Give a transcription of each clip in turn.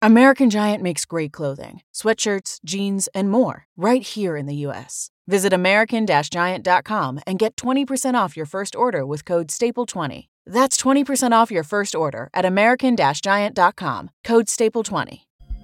American Giant makes great clothing, sweatshirts, jeans, and more right here in the U.S. Visit American-Giant.com and get 20% off your first order with code STAPLE20. That's 20% off your first order at American-Giant.com, code STAPLE20.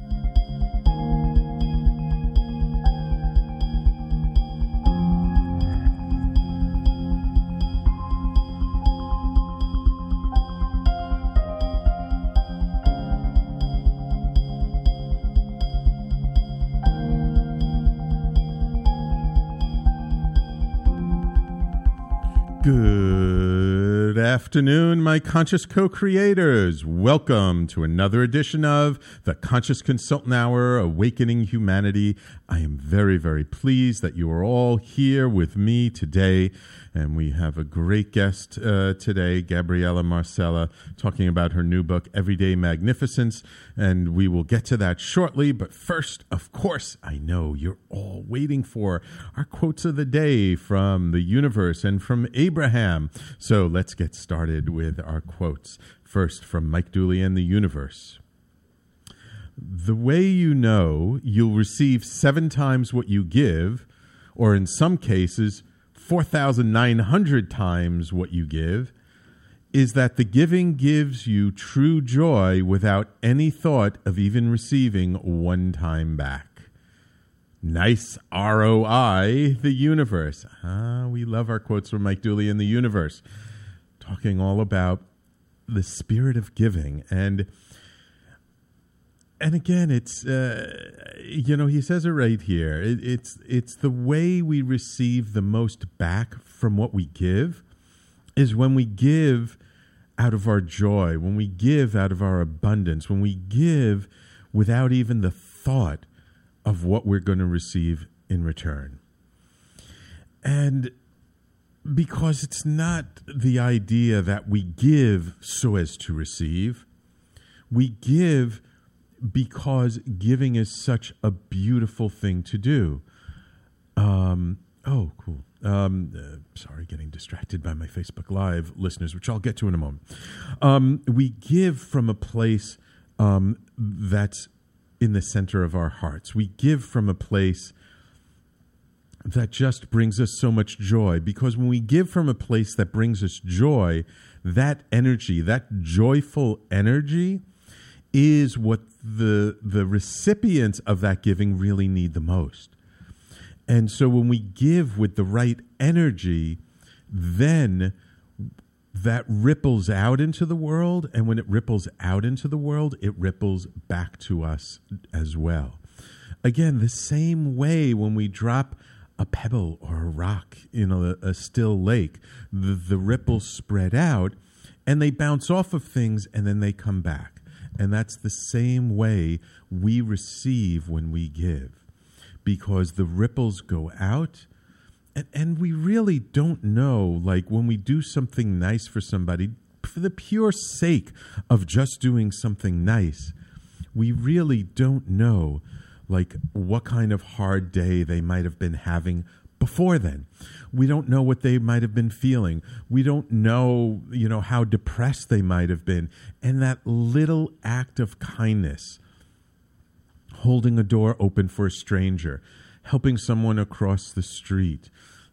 Good afternoon, my conscious co-creators. Welcome to another edition of the Conscious Consultant Hour, Awakening Humanity. I am very, very pleased that you are all here with me today. And we have a great guest today, Gabriella Marcella, talking about her new book, Everyday Magnificence. And we will get to that shortly. But first, of course, I know you're all waiting for our quotes of the day from the universe and from Abraham. So let's get started with our quotes. First, from Mike Dooley and the universe. The way you know you'll receive 7 times what you give, or in some cases, 4,900 times what you give, is that the giving gives you true joy without any thought of even receiving 1 time back. Nice ROI, the universe. We love our quotes from Mike Dooley in the universe, talking all about the spirit of giving. And again, it's, he says it right here. It's the way we receive the most back from what we give is when we give out of our joy, when we give out of our abundance, when we give without even the thought of what we're going to receive in return. And because it's not the idea that we give so as to receive, we give because giving is such a beautiful thing to do. Cool. Sorry, getting distracted by my Facebook Live listeners, which I'll get to in a moment. We give from a place that's in the center of our hearts. We give from a place that just brings us so much joy, because when we give from a place that brings us joy, that energy, that joyful energy, is what the recipients of that giving really need the most. And so when we give with the right energy, then that ripples out into the world. And when it ripples out into the world, it ripples back to us as well. Again, the same way when we drop a pebble or a rock in a still lake, the ripples spread out and they bounce off of things and then they come back. And that's the same way we receive when we give, because the ripples go out, and we really don't know, like when we do something nice for somebody, for the pure sake of just doing something nice, we really don't know, like, what kind of hard day they might have been having before then. We don't know what they might have been feeling. We don't know, how depressed they might have been. And that little act of kindness, holding a door open for a stranger, helping someone across the street,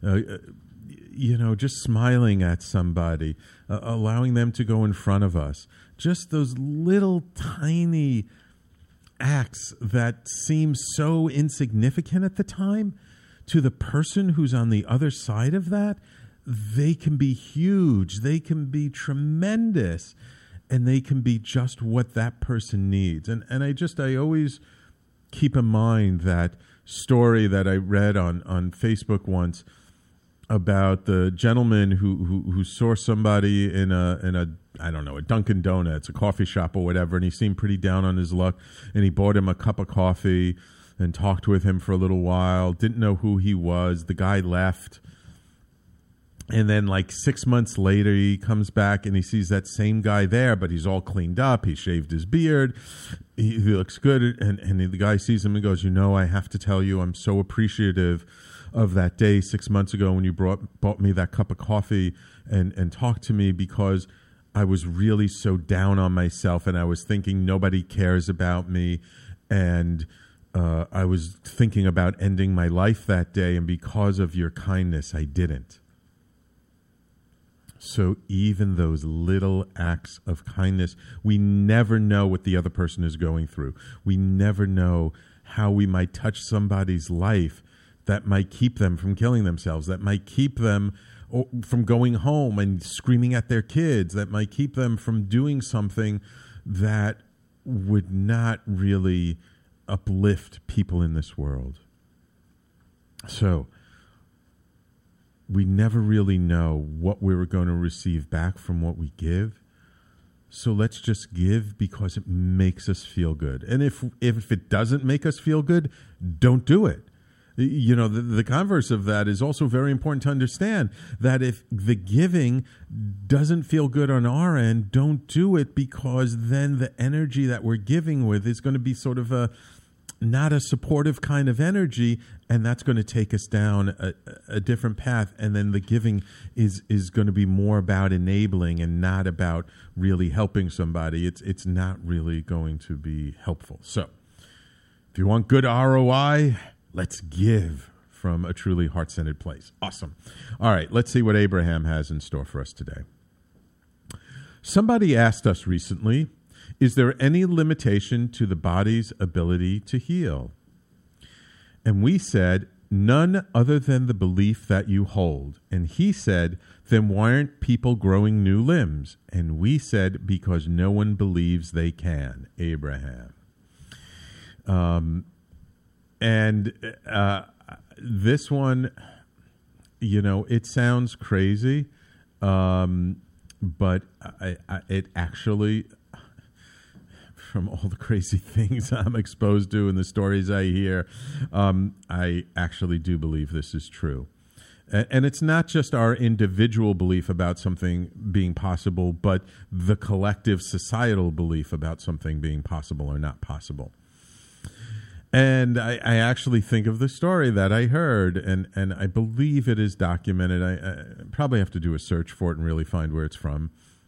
just smiling at somebody, allowing them to go in front of us. Just those little tiny acts that seem so insignificant at the time, to the person who's on the other side of that, they can be huge, they can be tremendous, and they can be just what that person needs. And I always keep in mind that story that I read on Facebook once about the gentleman who saw somebody in a I don't know, a Dunkin' Donuts, a coffee shop or whatever, and he seemed pretty down on his luck, and he bought him a cup of coffee and talked with him for a little while, didn't know who he was. The guy left. And then like 6 months later, he comes back and he sees that same guy there, but he's all cleaned up. He shaved his beard. He looks good. And the guy sees him and goes, I have to tell you, I'm so appreciative of that day 6 months ago when you bought me that cup of coffee and talked to me, because I was really so down on myself, and I was thinking nobody cares about me, and I was thinking about ending my life that day, and because of your kindness, I didn't. So even those little acts of kindness, we never know what the other person is going through. We never know how we might touch somebody's life that might keep them from killing themselves, that might keep them from going home and screaming at their kids, that might keep them from doing something that would not really uplift people in this world. So we never really know what we're going to receive back from what we give. So let's just give because it makes us feel good. And if it doesn't make us feel good, don't do it. You know, the converse of that is also very important to understand, that if the giving doesn't feel good on our end, don't do it, because then the energy that we're giving with is going to be sort of not a supportive kind of energy, and that's going to take us down a different path. And then the giving is going to be more about enabling and not about really helping somebody. It's not really going to be helpful. So if you want good ROI, let's give from a truly heart-centered place. Awesome. All right, let's see what Abraham has in store for us today. Somebody asked us recently, is there any limitation to the body's ability to heal? And we said, none other than the belief that you hold. And he said, then why aren't people growing new limbs? And we said, because no one believes they can. Abraham. This one, you know, it sounds crazy, but it actually, from all the crazy things I'm exposed to and the stories I hear, I actually do believe this is true. And it's not just our individual belief about something being possible, but the collective societal belief about something being possible or not possible. And I actually think of the story that I heard, and I believe it is documented. I probably have to do a search for it and really find where it's from.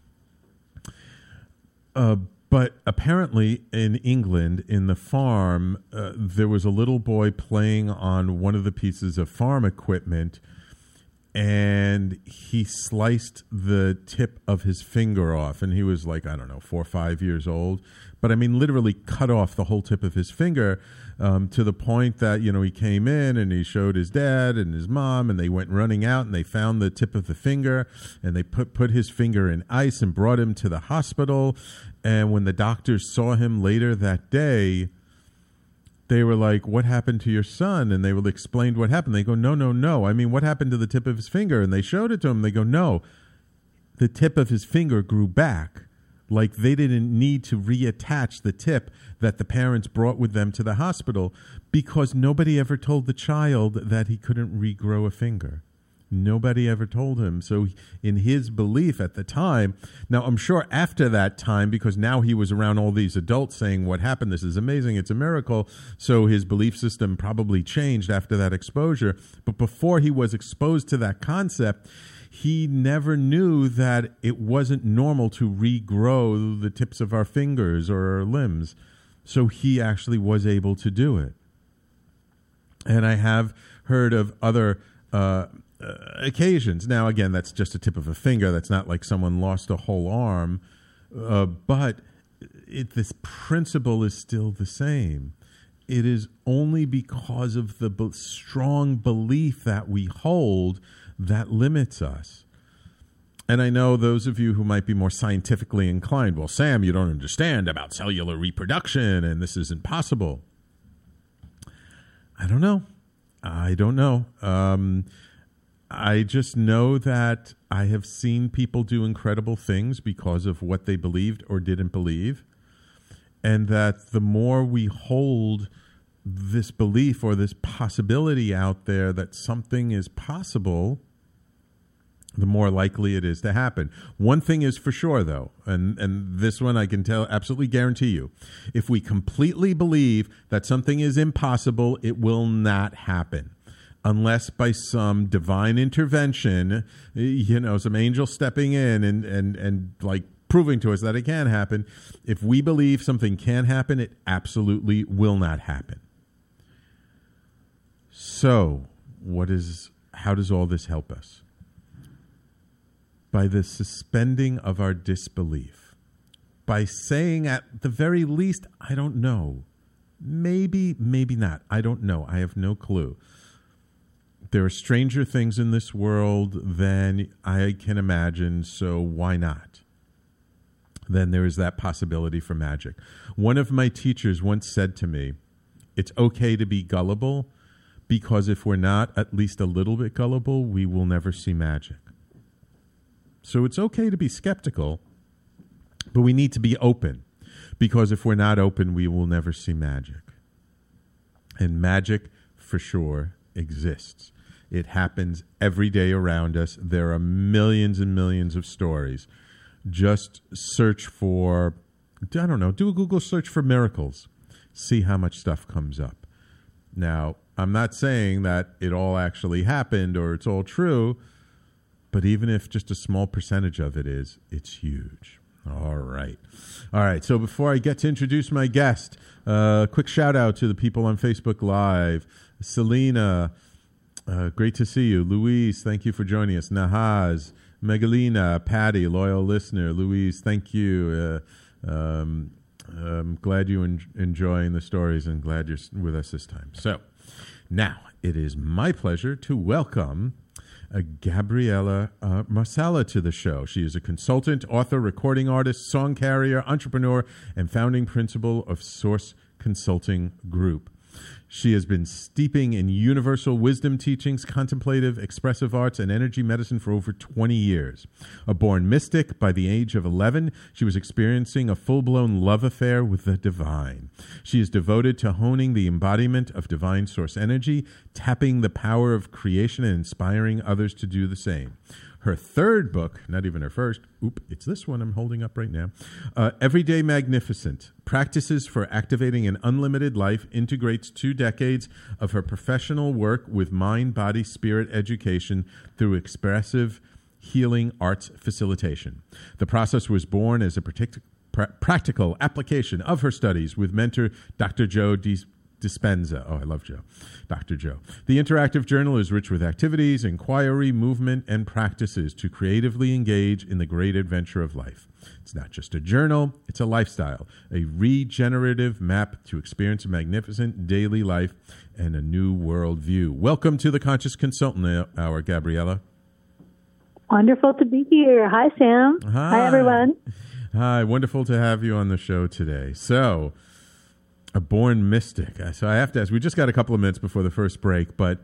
But apparently in England, in the farm, there was a little boy playing on one of the pieces of farm equipment, and he sliced the tip of his finger off. And he was like, I don't know, 4 or 5 years old. But I mean, literally cut off the whole tip of his finger, to the point that, you know, he came in and he showed his dad and his mom, and they went running out and they found the tip of the finger, and they put his finger in ice and brought him to the hospital. And when the doctors saw him later that day, they were like, what happened to your son? And they were explained what happened. They go, no. I mean, what happened to the tip of his finger? And they showed it to him. They go, no, the tip of his finger grew back. Like they didn't need to reattach the tip that the parents brought with them to the hospital, because nobody ever told the child that he couldn't regrow a finger. Nobody ever told him. So in his belief at the time, now I'm sure after that time, because now he was around all these adults saying what happened, this is amazing, it's a miracle. So his belief system probably changed after that exposure. But before he was exposed to that concept, he never knew that it wasn't normal to regrow the tips of our fingers or our limbs. So he actually was able to do it. And I have heard of other occasions. Now, again, that's just a tip of a finger. That's not like someone lost a whole arm. But this principle is still the same. It is only because of the strong belief that we hold that limits us. And I know those of you who might be more scientifically inclined, well, Sam, you don't understand about cellular reproduction and this isn't possible. I don't know. I just know that I have seen people do incredible things because of what they believed or didn't believe. And that the more we hold this belief or this possibility out there that something is possible, the more likely it is to happen. One thing is for sure, though, and this one I can absolutely guarantee you. If we completely believe that something is impossible, it will not happen. Unless by some divine intervention, you know, some angel stepping in and like proving to us that it can happen. If we believe something can happen, it absolutely will not happen. So, how does all this help us? By the suspending of our disbelief. By saying at the very least, I don't know. Maybe not. I don't know. I have no clue. There are stranger things in this world than I can imagine, so why not? Then there is that possibility for magic. One of my teachers once said to me, it's okay to be gullible, because if we're not at least a little bit gullible, we will never see magic. So it's okay to be skeptical, but we need to be open, because if we're not open, we will never see magic. And magic, for sure, exists. It happens every day around us. There are millions and millions of stories. Just search for, I don't know, do a Google search for miracles. See how much stuff comes up. Now, I'm not saying that it all actually happened or it's all true, but even if just a small percentage of it is, it's huge. All right. So before I get to introduce my guest, quick shout out to the people on Facebook Live. Selena, great to see you. Louise, thank you for joining us. Nahaz, Megalina, Patty, loyal listener. Louise, thank you. I'm glad you're enjoying the stories and glad you're with us this time. So now it is my pleasure to welcome Gabriela Marsala to the show. She is a consultant, author, recording artist, song carrier, entrepreneur, and founding principal of Source Consulting Group. She has been steeping in universal wisdom teachings, contemplative, expressive arts, and energy medicine for over 20 years. A born mystic, by the age of 11, she was experiencing a full-blown love affair with the divine. She is devoted to honing the embodiment of divine source energy, tapping the power of creation, and inspiring others to do the same. Her third book, not even her first, it's this one I'm holding up right now, Everyday Magnificent, Practices for Activating an Unlimited Life, integrates 2 decades of her professional work with mind, body, spirit education through expressive healing arts facilitation. The process was born as a practical application of her studies with mentor Dr. Joe Dispenza. Oh, I love Joe. Dr. Joe. The interactive journal is rich with activities, inquiry, movement, and practices to creatively engage in the great adventure of life. It's not just a journal, it's a lifestyle, a regenerative map to experience a magnificent daily life and a new world view. Welcome to the Conscious Consultant Hour, Gabriela. Wonderful to be here. Hi, Sam. Hi, everyone. Hi, wonderful to have you on the show today. So, a born mystic. So I have to ask, we just got a couple of minutes before the first break, but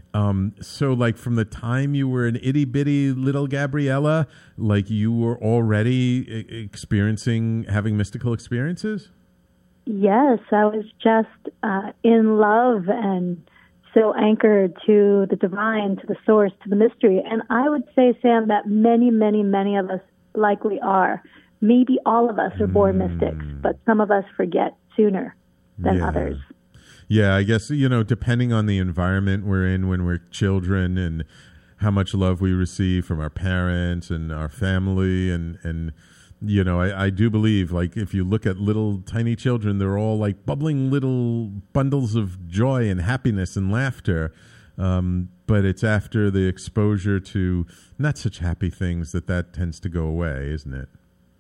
so like from the time you were an itty bitty little Gabriela, like you were already having mystical experiences? Yes, I was just in love and so anchored to the divine, to the source, to the mystery. And I would say, Sam, that many, many, many of us likely are. Maybe all of us are born mystics, but some of us forget sooner than others. Yeah, I guess, depending on the environment we're in when we're children and how much love we receive from our parents and our family. And I do believe, like, if you look at little tiny children, they're all like bubbling little bundles of joy and happiness and laughter. But it's after the exposure to not such happy things that tends to go away, isn't it?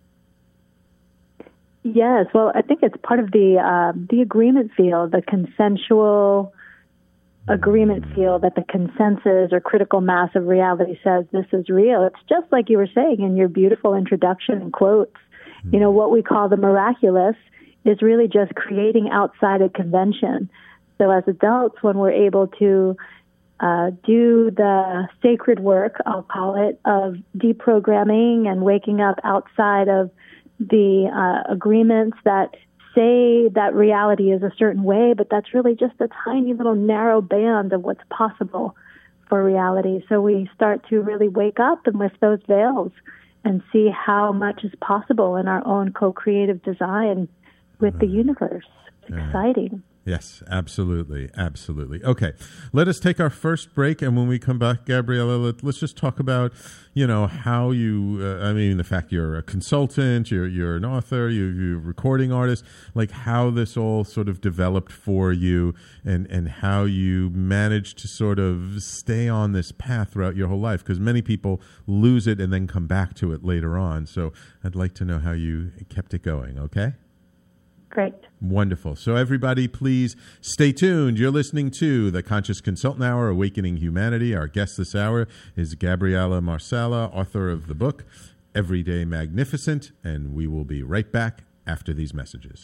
Yes, well, I think it's part of the agreement field, the consensual agreement field, that the consensus or critical mass of reality says this is real. It's just like you were saying in your beautiful introduction and quotes. What we call the miraculous is really just creating outside of convention. So as adults, when we're able to do the sacred work, I'll call it, of deprogramming and waking up outside of the agreements that say that reality is a certain way, but that's really just a tiny little narrow band of what's possible for reality. So we start to really wake up and lift those veils and see how much is possible in our own co-creative design with the universe. It's exciting. Yes, absolutely. Absolutely. Okay, let us take our first break. And when we come back, Gabriella, let's just talk about, how you, the fact you're a consultant, you're an author, you're a recording artist, like how this all sort of developed for you and how you managed to sort of stay on this path throughout your whole life. Because many people lose it and then come back to it later on. So I'd like to know how you kept it going, okay? Great. Wonderful. So everybody, please stay tuned. You're listening to the Conscious Consultant Hour, Awakening Humanity. Our guest this hour is Gabriella Marcela, author of the book, Everyday Magnificent. And we will be right back after these messages.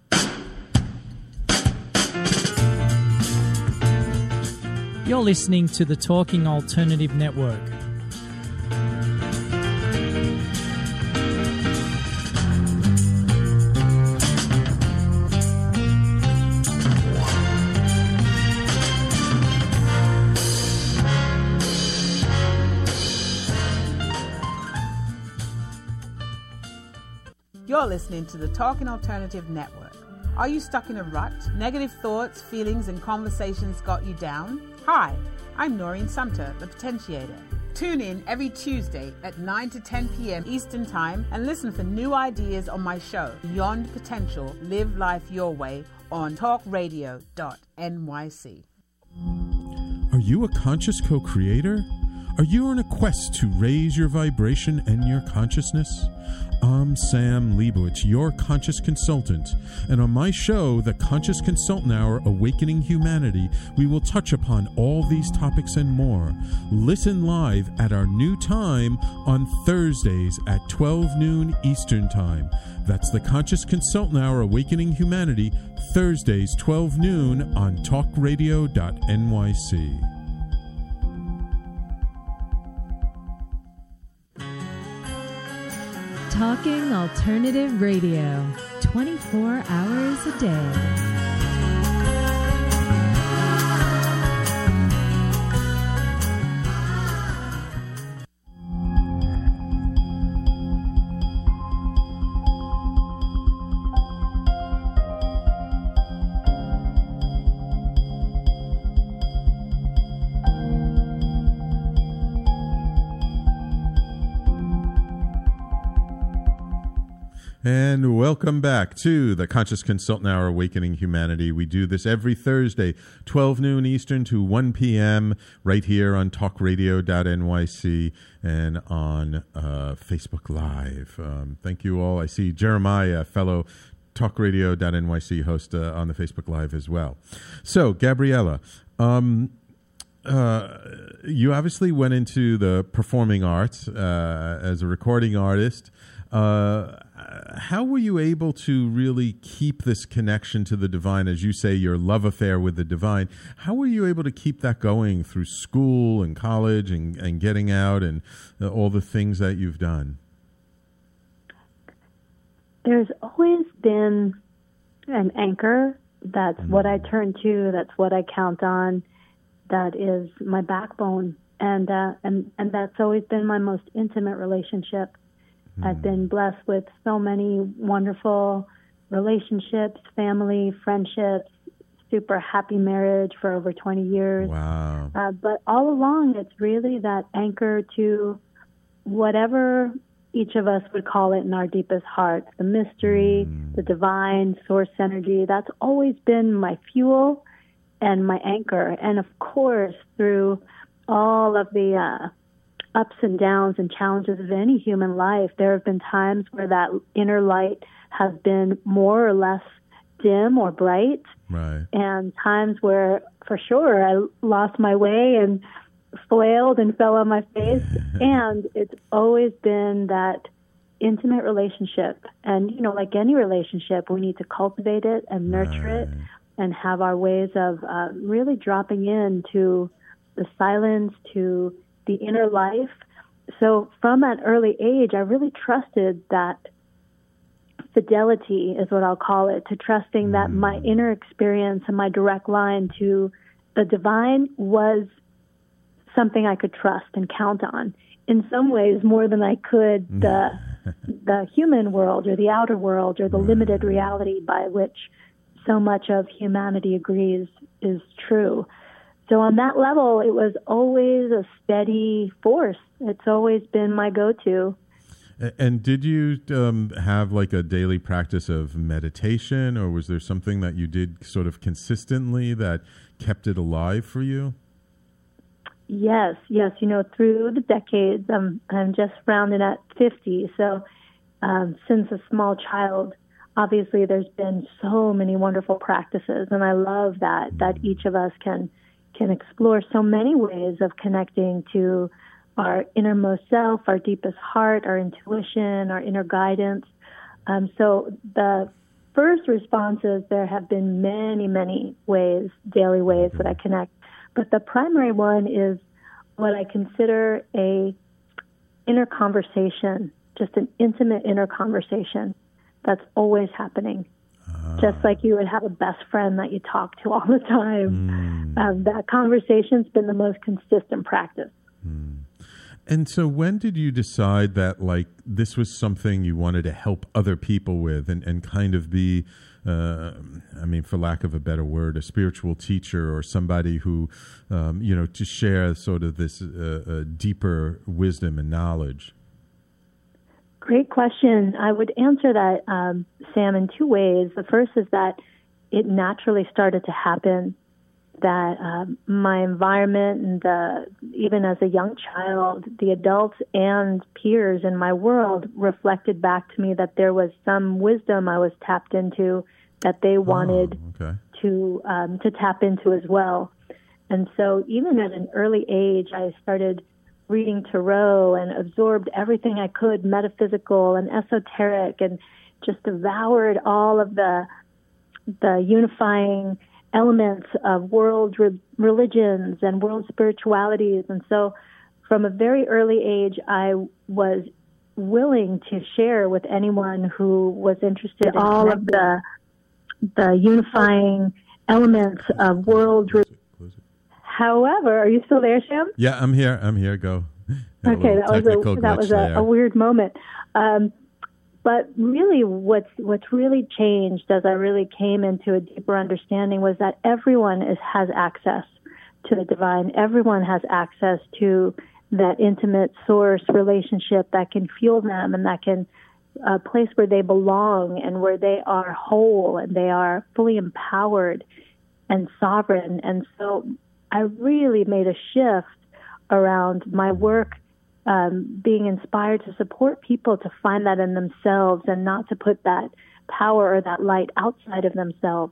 You're listening to the Talking Alternative Network. You're listening to the Talking Alternative Network. Are you stuck in a rut? Negative thoughts, feelings, and conversations got you down? Hi, I'm Noreen Sumter, the Potentiator. Tune in every Tuesday at 9 to 10 p.m. Eastern Time and listen for new ideas on my show, Beyond Potential, Live Life Your Way, on talkradio.nyc. Are you a conscious co-creator? Are you on a quest to raise your vibration and your consciousness? I'm Sam Leibowitz, your conscious consultant, and on my show, The Conscious Consultant Hour, Awakening Humanity, we will touch upon all these topics and more. Listen live at our new time on Thursdays at 12 noon Eastern Time. That's The Conscious Consultant Hour, Awakening Humanity, Thursdays 12 noon on talkradio.nyc. Talking Alternative Radio, 24 hours a day. And welcome back to the Conscious Consultant Hour, Awakening Humanity. We do this every Thursday, 12 noon Eastern to 1 p.m. right here on talkradio.nyc and on Facebook Live. Thank you all. I see Jeremiah, fellow talkradio.nyc host on the Facebook Live as well. So, Gabriella, you obviously went into the performing arts as a recording artist. How were you able to really keep this connection to the divine, as you say, your love affair with the divine? How were you able to keep that going through school and college and getting out and all the things that you've done? There's always been an anchor. That's what I turn to. That's what I count on. That is my backbone. And that's always been my most intimate relationship. I've been blessed with so many wonderful relationships, family, friendships, super happy marriage for over 20 years. Wow. But all along, it's really that anchor to whatever each of us would call it in our deepest hearts, the mystery, the divine, source energy. That's always been my fuel and my anchor. And of course, through all of the ups and downs and challenges of any human life, there have been times where that inner light has been more or less dim or bright. Right. And times where, for sure, I lost my way and flailed and fell on my face. And it's always been that intimate relationship. And, you know, like any relationship, we need to cultivate it and nurture it and have our ways of really dropping into the silence, to the inner life. So from an early age, I really trusted that fidelity, is what I'll call it, to trusting that my inner experience and my direct line to the divine was something I could trust and count on. In some ways, more than I could the human world or the outer world or the limited reality by which so much of humanity agrees is true. So on that level, it was always a steady force. It's always been my go-to. And did you have like a daily practice of meditation, or was there something that you did sort of consistently that kept it alive for you? Yes. Through the decades, I'm just rounding at 50. So since a small child, obviously there's been so many wonderful practices, and I love that each of us can explore so many ways of connecting to our innermost self, our deepest heart, our intuition, our inner guidance. So the first response is there have been many, many ways, daily ways that I connect. But the primary one is what I consider a inner conversation, just an intimate inner conversation that's always happening. Just like you would have a best friend that you talk to all the time. That conversation's been the most consistent practice. And so when did you decide that, like, this was something you wanted to help other people with and kind of be, for lack of a better word, a spiritual teacher or somebody who, to share sort of this deeper wisdom and knowledge? Great question. I would answer that, Sam, in two ways. The first is that it naturally started to happen, that my environment and even as a young child, the adults and peers in my world reflected back to me that there was some wisdom I was tapped into that they wanted to tap into as well. And so even at an early age, I started reading tarot and absorbed everything I could, metaphysical and esoteric, and just devoured all of the unifying elements of world religions and world spiritualities. And so from a very early age, I was willing to share with anyone who was interested in all of the unifying elements of world religions. However, are you still there, Sam? Yeah, I'm here. Go. Okay, that was a weird moment. But really, what's really changed as I really came into a deeper understanding was that everyone has access to the divine. Everyone has access to that intimate source relationship that can fuel them and that can a place where they belong and where they are whole and they are fully empowered and sovereign. And so I really made a shift around my work, being inspired to support people to find that in themselves and not to put that power or that light outside of themselves.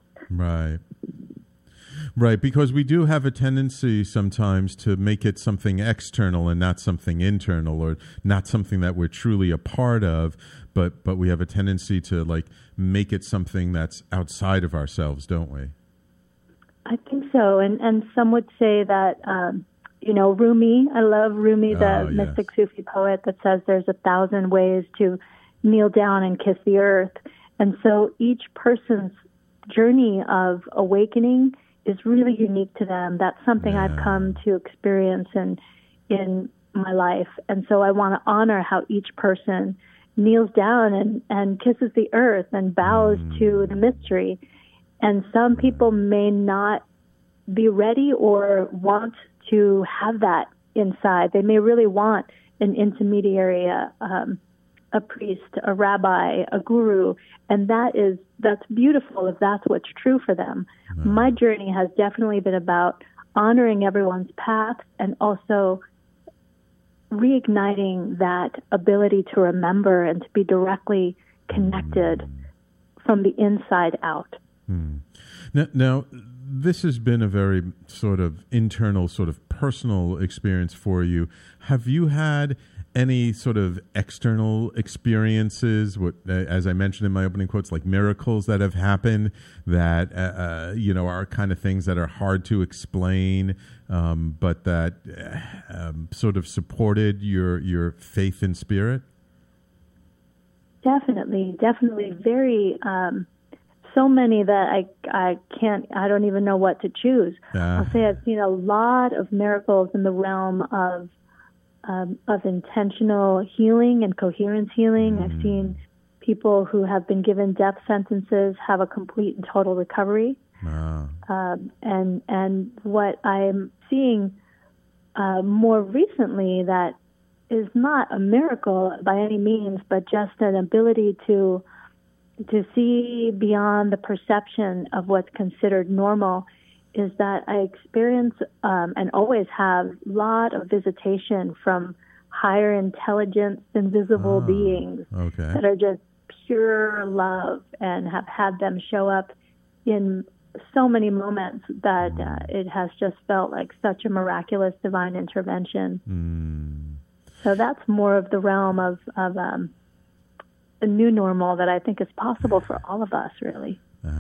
Right, because we do have a tendency sometimes to make it something external and not something internal, or not something that we're truly a part of, but we have a tendency to make it something that's outside of ourselves, don't we? I think so, and some would say that, Rumi, I love Rumi, the mystic Sufi poet that says there's 1,000 ways to kneel down and kiss the earth. And so each person's journey of awakening is really unique to them. That's something I've come to experience in my life. And so I want to honor how each person kneels down and kisses the earth and bows to the mystery. And some people may not be ready or want to have that inside. They may really want an intermediary, a priest, a rabbi, a guru, and that's beautiful if that's what's true for them. Right. My journey has definitely been about honoring everyone's path and also reigniting that ability to remember and to be directly connected from the inside out. Now, this has been a very sort of internal, sort of personal experience for you. Have you had any sort of external experiences, as I mentioned in my opening quotes, like miracles that have happened that, are kind of things that are hard to explain, but that sort of supported your faith and spirit? Definitely. Very, so many that I don't even know what to choose. I'll say I've seen a lot of miracles in the realm of intentional healing and coherence healing. I've seen people who have been given death sentences have a complete and total recovery. Wow. And what I'm seeing more recently that is not a miracle by any means, but just an ability to see beyond the perception of what's considered normal, is that I experience and always have a lot of visitation from higher intelligence, invisible beings that are just pure love, and have had them show up in so many moments that it has just felt like such a miraculous divine intervention. So that's more of the realm of a new normal that I think is possible for all of us, really.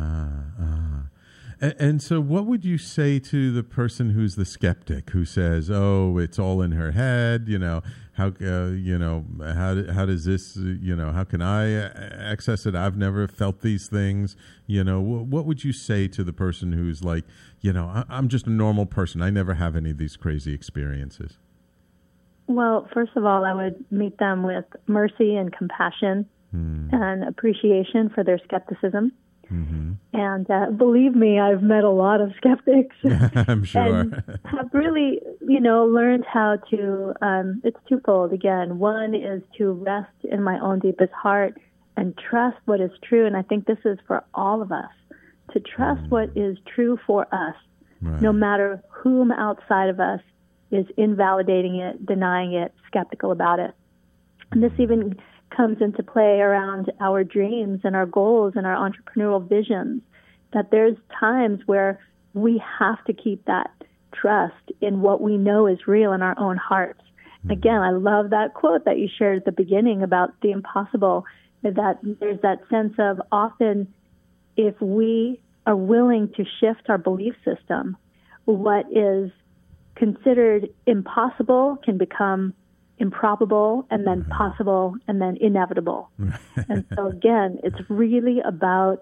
And so what would you say to the person who's the skeptic, who says, oh, it's all in her head, how does this, how can I access it? I've never felt these things. What would you say to the person who's like, I'm just a normal person. I never have any of these crazy experiences. Well, first of all, I would meet them with mercy and compassion and appreciation for their skepticism. And believe me, I've met a lot of skeptics. I'm sure. And have really, learned how to, it's twofold again. One is to rest in my own deepest heart and trust what is true. And I think this is for all of us, to trust what is true for us, no matter whom outside of us is invalidating it, denying it, skeptical about it. And this even comes into play around our dreams and our goals and our entrepreneurial visions, that there's times where we have to keep that trust in what we know is real in our own hearts. Again, I love that quote that you shared at the beginning about the impossible, that there's that sense of often if we are willing to shift our belief system, what is considered impossible can become improbable, and then possible, and then inevitable. And so again, it's really about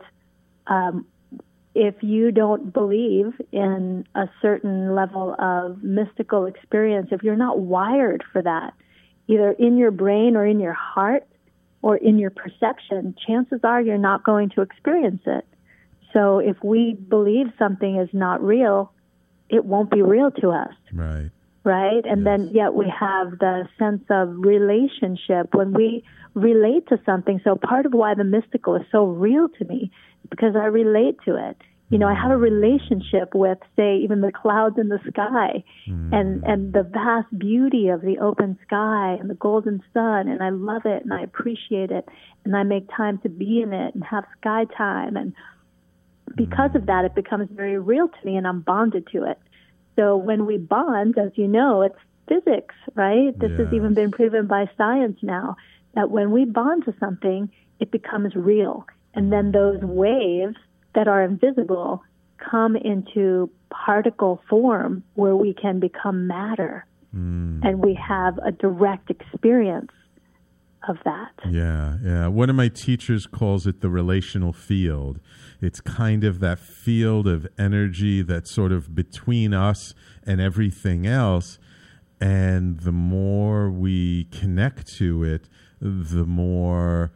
if you don't believe in a certain level of mystical experience, if you're not wired for that, either in your brain or in your heart or in your perception, chances are you're not going to experience it. So if we believe something is not real, it won't be real to us. Right? And then yet we have the sense of relationship when we relate to something. So part of why the mystical is so real to me is because I relate to it. I have a relationship with, say, even the clouds in the sky and the vast beauty of the open sky and the golden sun, and I love it and I appreciate it and I make time to be in it and have sky time. And because of that, it becomes very real to me and I'm bonded to it. So when we bond, as you know, it's physics, right? This has even been proven by science now, that when we bond to something, it becomes real. And then those waves that are invisible come into particle form where we can become matter. And we have a direct experience of that. Yeah. One of my teachers calls it the relational field. It's kind of that field of energy that's sort of between us and everything else. And the more we connect to it, the more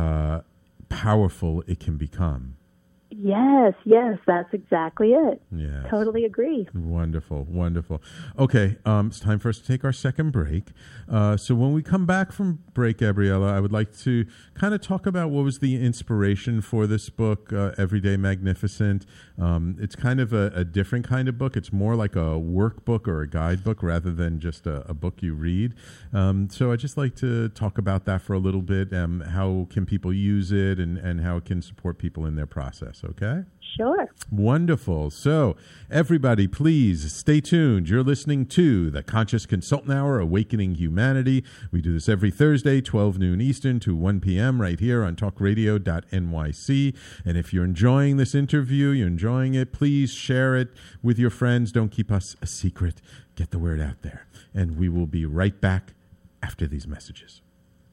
powerful it can become. Yes, that's exactly it. Yes. Totally agree. Wonderful. Okay, it's time for us to take our second break. So when we come back from break, Gabriella, I would like to kind of talk about what was the inspiration for this book, Everyday Magnificent. It's kind of a different kind of book. It's more like a workbook or a guidebook rather than just a book you read. So I'd just like to talk about that for a little bit. How can people use it and how it can support people in their process, okay? Sure. Wonderful. So, everybody, please stay tuned. You're listening to the Conscious Consultant Hour, Awakening Humanity. We do this every Thursday, 12 noon Eastern to 1 p.m. right here on talkradio.nyc. And if you're enjoying this interview, you're enjoying it, please share it with your friends. Don't keep us a secret. Get the word out there. And we will be right back after these messages.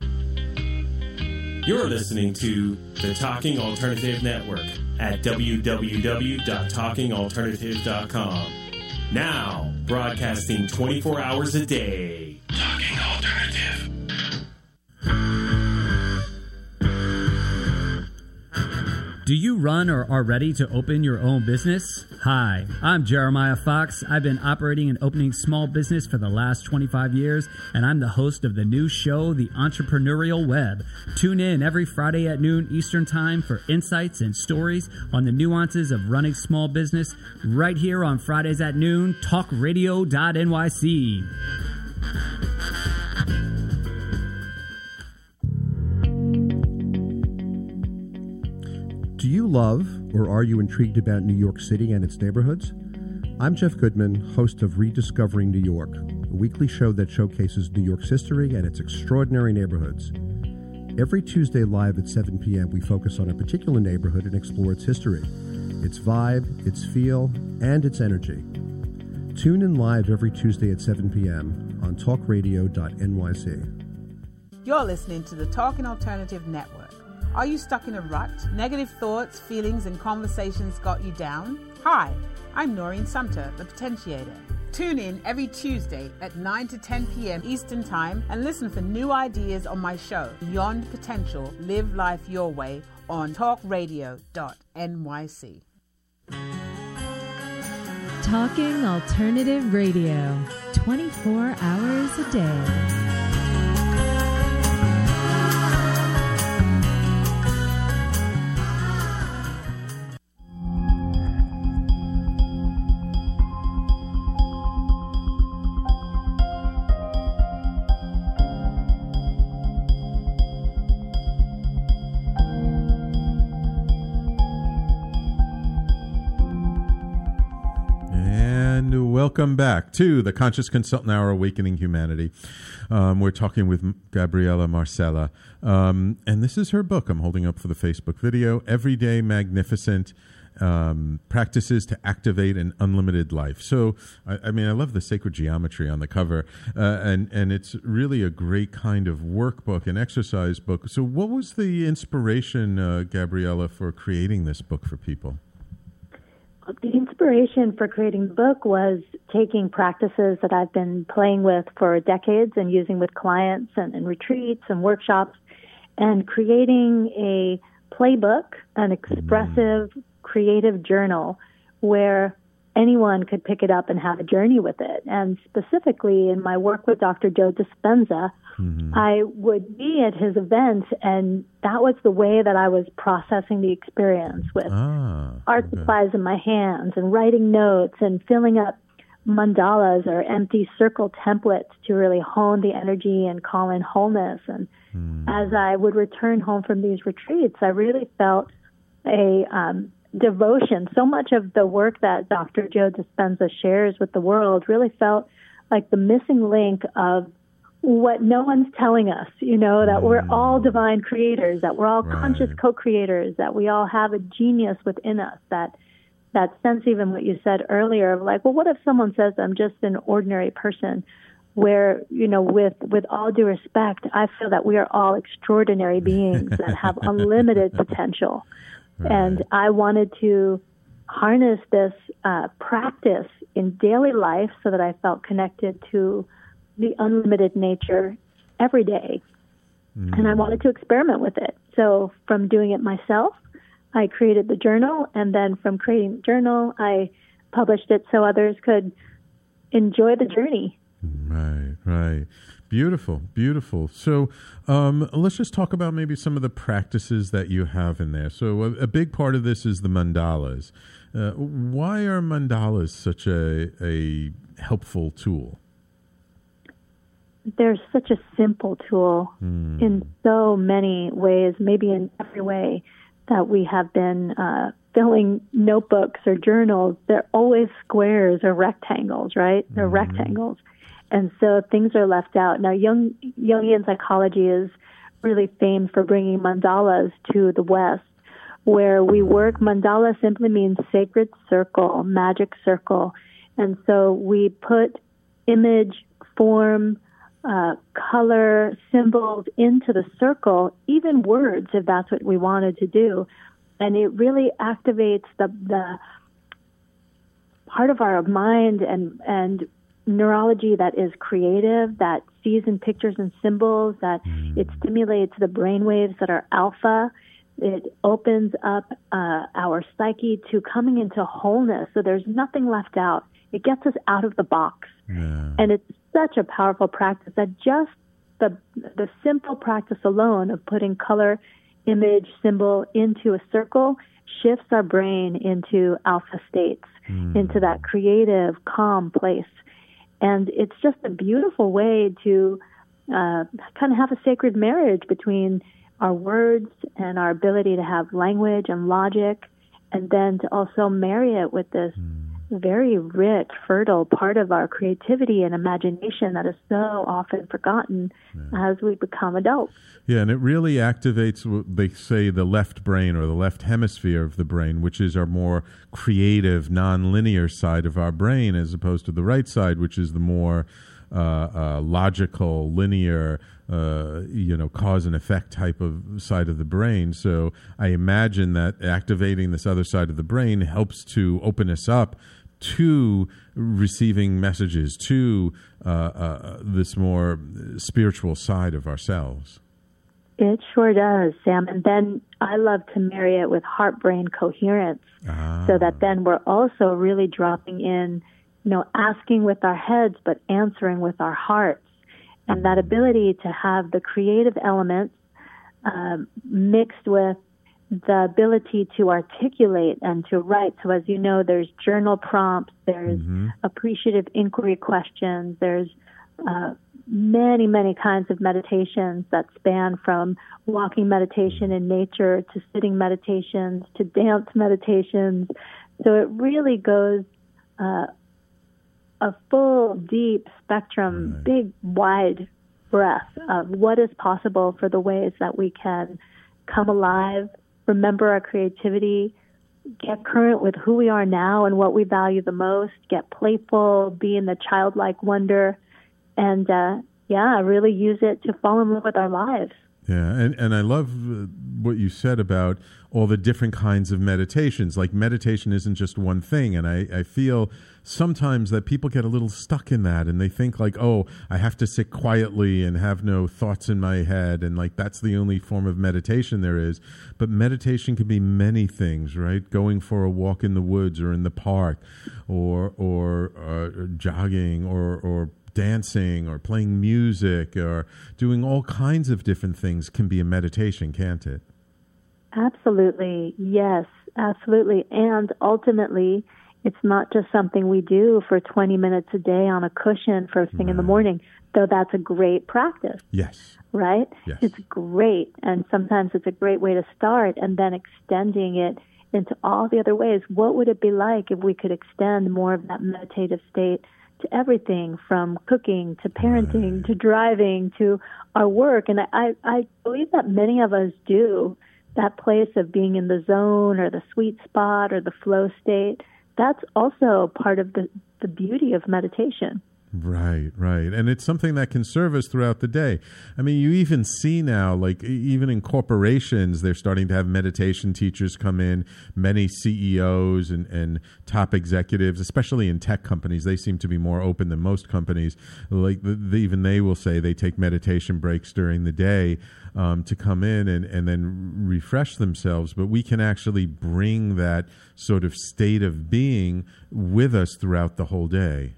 You're listening to the Talking Alternative Network at www.talkingalternative.com. Now, broadcasting 24 hours a day. Talking Alternative. Do you run or are ready to open your own business? Hi, I'm Jeremiah Fox. I've been operating and opening small business for the last 25 years, and I'm the host of the new show, The Entrepreneurial Web. Tune in every Friday at noon Eastern Time for insights and stories on the nuances of running small business right here on Fridays at noon, talkradio.nyc. Do you love or are you intrigued about New York City and its neighborhoods? I'm Jeff Goodman, host of Rediscovering New York, a weekly show that showcases New York's history and its extraordinary neighborhoods. Every Tuesday live at 7 p.m., we focus on a particular neighborhood and explore its history, its vibe, its feel, and its energy. Tune in live every Tuesday at 7 p.m. on talkradio.nyc. You're listening to the Talking Alternative Network. Are you stuck in a rut? Negative thoughts, feelings, and conversations got you down? Hi, I'm Noreen Sumter, the Potentiator. Tune in every Tuesday at 9 to 10 p.m. Eastern Time and listen for new ideas on my show, Beyond Potential, Live Life Your Way, on talkradio.nyc. Talking Alternative Radio, 24 hours a day. Welcome back to the Conscious Consultant Hour, Awakening Humanity. We're talking with Gabriela Marcela, and this is her book I'm holding up for the Facebook video, Everyday Magnificent Practices to Activate an Unlimited Life. So, I mean, I love the sacred geometry on the cover, and it's really a great kind of workbook, an exercise book. So what was the inspiration, Gabriela, for creating this book for people? The inspiration for creating the book was taking practices that I've been playing with for decades and using with clients and retreats and workshops, and creating a playbook, an expressive, creative journal where anyone could pick it up and have a journey with it. And specifically in my work with Dr. Joe Dispenza, I would be at his events, and that was the way that I was processing the experience, with art supplies in my hands and writing notes and filling up mandalas or empty circle templates to really hone the energy and call in wholeness. And as I would return home from these retreats, I really felt a devotion. So much of the work that Dr. Joe Dispenza shares with the world really felt like the missing link of what no one's telling us, that we're all divine creators, that we're all conscious co-creators, that we all have a genius within us, that sense, even what you said earlier, of like, well, what if someone says I'm just an ordinary person, where, with all due respect, I feel that we are all extraordinary beings that have unlimited potential. And I wanted to harness this practice in daily life so that I felt connected to the unlimited nature every day. And I wanted to experiment with it. So from doing it myself, I created the journal, and then from creating the journal, I published it so others could enjoy the journey. Right. Beautiful, beautiful. So let's just talk about maybe some of the practices that you have in there. So a big part of this is the mandalas. Why are mandalas such a helpful tool? They're such a simple tool in so many ways, maybe in every way that we have been filling notebooks or journals. They're always squares or rectangles, right? They're rectangles. And so things are left out. Now, Jungian psychology is really famed for bringing mandalas to the West, where we work. Mandala simply means sacred circle, magic circle. And so we put image, form, color, symbols into the circle, even words, if that's what we wanted to do. And it really activates the part of our mind and neurology that is creative, that sees in pictures and symbols, that it stimulates the brain waves that are alpha, It opens up our psyche to coming into wholeness. So there's nothing left out. It gets us out of the box. Yeah. And it's such a powerful practice that just the simple practice alone of putting color, image, symbol into a circle shifts our brain into alpha states, into that creative, calm place. And it's just a beautiful way to kind of have a sacred marriage between our words and our ability to have language and logic, and then to also marry it with this very rich, fertile part of our creativity and imagination that is so often forgotten as we become adults. Yeah, and it really activates what they say the left brain or the left hemisphere of the brain, which is our more creative, non-linear side of our brain, as opposed to the right side, which is the more logical, linear, cause and effect type of side of the brain. So I imagine that activating this other side of the brain helps to open us up to receiving messages, to this more spiritual side of ourselves. It sure does, Sam. And then I love to marry it with heart-brain coherence, so that then we're also really dropping in, asking with our heads, but answering with our hearts. And that ability to have the creative elements mixed with the ability to articulate and to write. So as you know, there's journal prompts, there's appreciative inquiry questions, there's many, many kinds of meditations that span from walking meditation in nature to sitting meditations to dance meditations. So it really goes a full, deep spectrum, big, wide breadth of what is possible for the ways that we can come alive, remember our creativity, get current with who we are now and what we value the most, get playful, be in the childlike wonder, and really use it to fall in love with our lives. Yeah, and I love what you said about all the different kinds of meditations. Like meditation isn't just one thing, and I feel sometimes that people get a little stuck in that, and they think like, oh, I have to sit quietly and have no thoughts in my head, and like that's the only form of meditation there is. But meditation can be many things, right? Going for a walk in the woods or in the park, or jogging, or dancing, or playing music, or doing all kinds of different things can be a meditation, can't it? Absolutely. Yes, absolutely. And ultimately, it's not just something we do for 20 minutes a day on a cushion first thing in the morning, though that's a great practice. Yes. Right? Yes. It's great. And sometimes it's a great way to start, and then extending it into all the other ways. What would it be like if we could extend more of that meditative state to everything from cooking to parenting to driving to our work? And I believe that many of us do. That place of being in the zone or the sweet spot or the flow state, that's also part of the beauty of meditation. Right. And it's something that can serve us throughout the day. I mean, you even see now, like even in corporations, they're starting to have meditation teachers come in. Many CEOs and top executives, especially in tech companies, they seem to be more open than most companies. Like even they will say they take meditation breaks during the day to come in and then refresh themselves. But we can actually bring that sort of state of being with us throughout the whole day.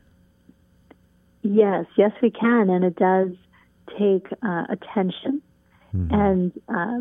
Yes, we can, and it does take attention and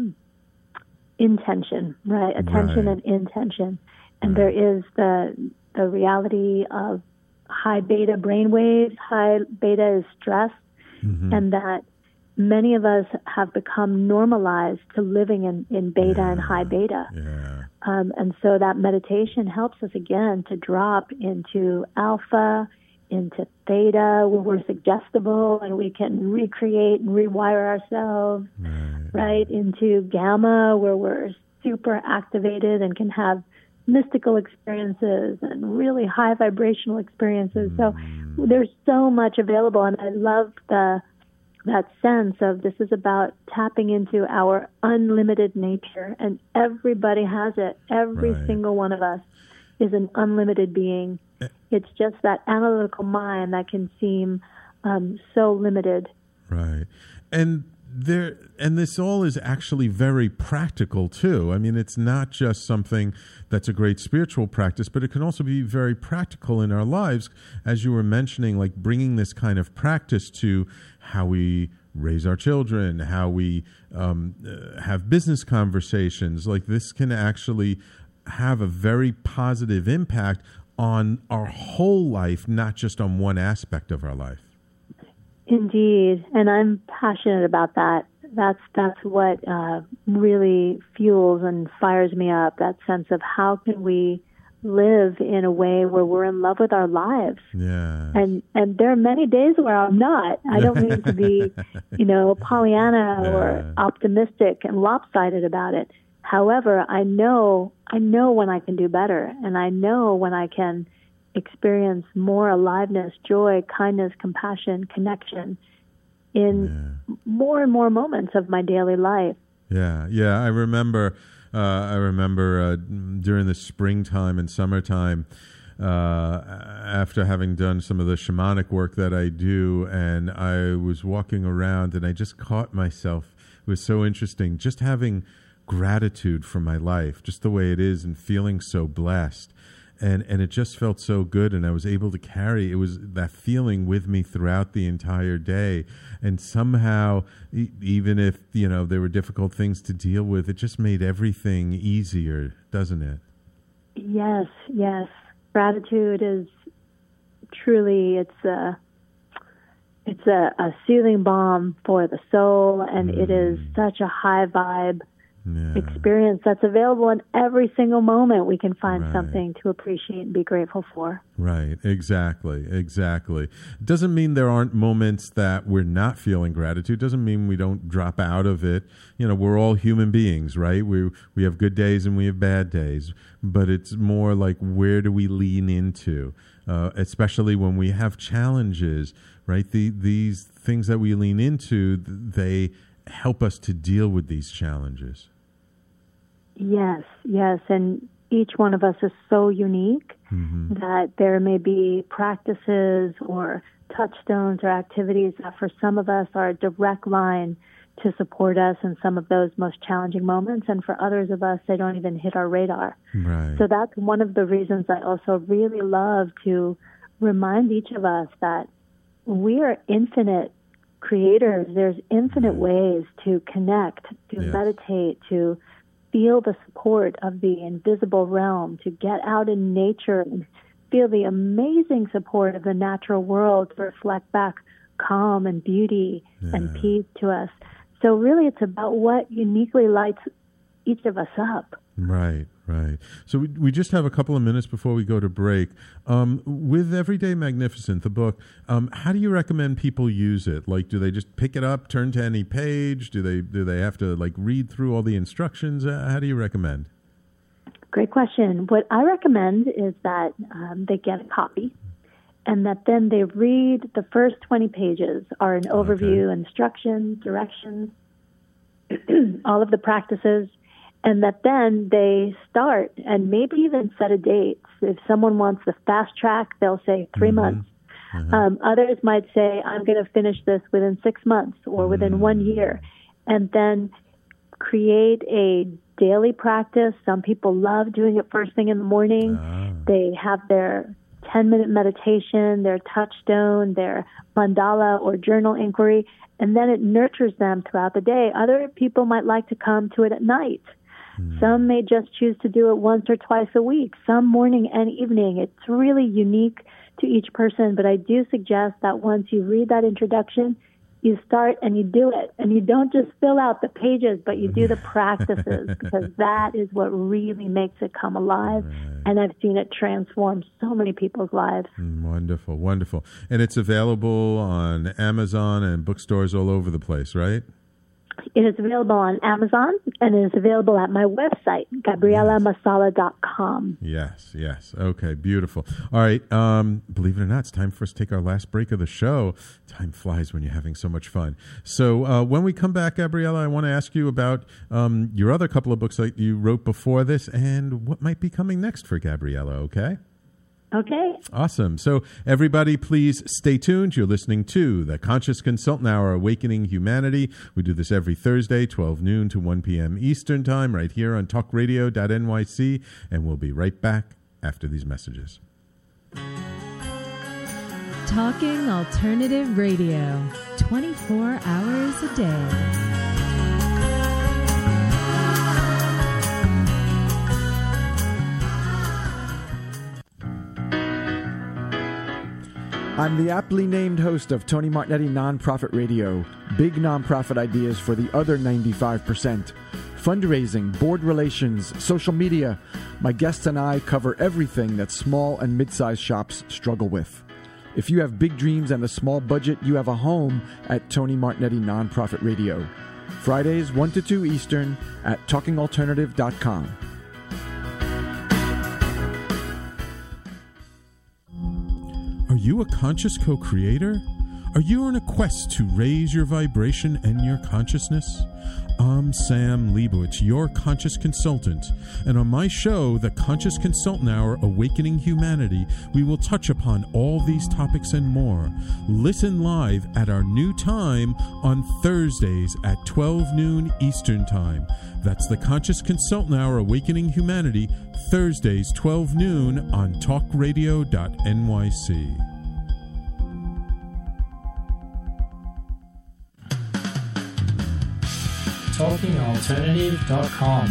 intention, right? Attention and intention. And there is the reality of high beta brainwaves. High beta is stress, and that many of us have become normalized to living in beta and high beta. And so that meditation helps us, again, to drop into alpha, into theta, where we're suggestible and we can recreate and rewire ourselves, right? Into gamma, where we're super activated and can have mystical experiences and really high vibrational experiences. So there's so much available, and I love that sense of this is about tapping into our unlimited nature, and everybody has it. Every single one of us is an unlimited being. It's just that analytical mind that can seem so limited. Right. And this all is actually very practical too. I mean, it's not just something that's a great spiritual practice, but it can also be very practical in our lives, as you were mentioning, like bringing this kind of practice to how we raise our children, how we have business conversations. Like this can actually have a very positive impact on our whole life, not just on one aspect of our life. Indeed, and I'm passionate about that. That's what really fuels and fires me up, that sense of how can we live in a way where we're in love with our lives. Yeah. And there are many days where I'm not. I don't mean to be, Pollyanna or optimistic and lopsided about it. However, I know when I can do better, and I know when I can experience more aliveness, joy, kindness, compassion, connection in more and more moments of my daily life. Yeah. I remember during the springtime and summertime, after having done some of the shamanic work that I do, and I was walking around and I just caught myself. It was so interesting, just having gratitude for my life, just the way it is, and feeling so blessed. And it just felt so good, and I was able to carry that feeling with me throughout the entire day. And somehow, even if there were difficult things to deal with, it just made everything easier, doesn't it? Yes. Gratitude is truly it's a soothing balm for the soul, and it is such a high vibe experience that's available in every single moment. We can find something to appreciate and be grateful for. Right, exactly. Doesn't mean there aren't moments that we're not feeling gratitude. Doesn't mean we don't drop out of it. We're all human beings, right? We have good days and we have bad days, but it's more like, where do we lean into, especially when we have challenges, right? These things that we lean into, they help us to deal with these challenges. Yes, and each one of us is so unique that there may be practices or touchstones or activities that for some of us are a direct line to support us in some of those most challenging moments, and for others of us, they don't even hit our radar. Right. So that's one of the reasons I also really love to remind each of us that we are infinite creators. There's infinite ways to connect, to meditate, to feel the support of the invisible realm, to get out in nature and feel the amazing support of the natural world to reflect back calm and beauty and peace to us. So really it's about what uniquely lights each of us up. Right. So we just have a couple of minutes before we go to break. With Everyday Magnificent, the book, how do you recommend people use it? Like, do they just pick it up, turn to any page? Do they have to read through all the instructions? How do you recommend? Great question. What I recommend is that they get a copy, and that then they read the first 20 pages are an overview, instructions, directions, all of the practices. And that then they start and maybe even set a date. If someone wants the fast track, they'll say 3 months. Others might say, I'm going to finish this within 6 months or within 1 year. And then create a daily practice. Some people love doing it first thing in the morning. They have their 10-minute meditation, their touchstone, their mandala or journal inquiry, and then it nurtures them throughout the day. Other people might like to come to it at night. Some may just choose to do it once or twice a week, some morning and evening. It's really unique to each person, but I do suggest that once you read that introduction, you start and you do it. And you don't just fill out the pages, but you do the practices, because that is what really makes it come alive. And I've seen it transform so many people's lives. Wonderful. And it's available on Amazon and bookstores all over the place, right? It is available on Amazon, and it is available at my website, GabrielaMasala.com. Yes. Okay, beautiful. All right, believe it or not, it's time for us to take our last break of the show. Time flies when you're having so much fun. So when we come back, Gabriela, I want to ask you about your other couple of books that you wrote before this and what might be coming next for Gabriela, okay? Okay. Awesome. So everybody, please stay tuned. You're listening to the Conscious Consultant Hour, Awakening Humanity. We do this every Thursday, 12 noon to 1 p.m. Eastern Time, right here on talkradio.nyc. And we'll be right back after these messages. Talking Alternative Radio, 24 hours a day. I'm the aptly named host of Tony Martignetti Nonprofit Radio. Big nonprofit ideas for the other 95%. Fundraising, board relations, social media. My guests and I cover everything that small and mid-sized shops struggle with. If you have big dreams and a small budget, you have a home at Tony Martignetti Nonprofit Radio. Fridays 1 to 2 Eastern at talkingalternative.com. Are you a conscious co-creator? Are you on a quest to raise your vibration and your consciousness? I'm Sam Leibowitz, your conscious consultant, and on my show, The Conscious Consultant Hour, Awakening Humanity, we will touch upon all these topics and more. Listen live at our new time on Thursdays at 12 noon Eastern Time. That's The Conscious Consultant Hour, Awakening Humanity, Thursdays 12 noon on talkradio.nyc. TalkingAlternative.com.